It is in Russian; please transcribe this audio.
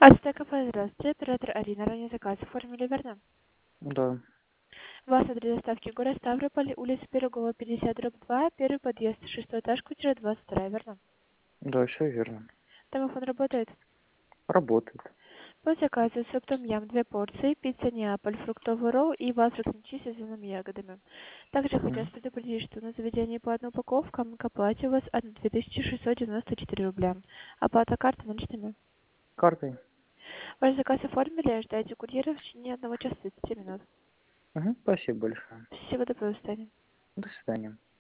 Ацтека, здравствуйте. Оператор Арина. Ранее заказ оформили, верно? Да, У вас адрес доставки город Ставрополь, улица Пирогова, 50/2, первый подъезд, 6 этаж, квартира 22, верно? да, все верно. Домофон работает. Работает. По заказу суп том ям 2 порции, пицца Неаполь, фруктовый ролл и вафли кимчи с изюмом и ягодами. Также хотелось Мгм. предупредить, что на заведении по одной упаковке к оплате у вас 2694 рубля. Оплата карты наличными. Картой. Ваш заказ оформили, ожидайте курьера в течение 1 часа 30 минут. Мгм. Спасибо большое. Всего доброго, до свидания. До свидания.